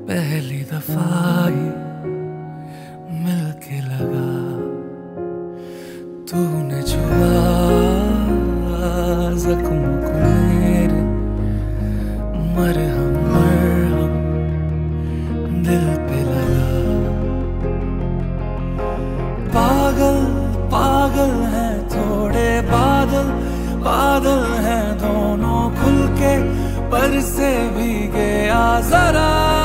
पहली दफा ही मिलके लगा, तूने छुआ जख्म को मेरे, मरहम मरहम दिल पे लगा। पागल पागल हैं थोड़े बादल, बादल हैं दोनों खुल के, पर से भीगे आ जरा।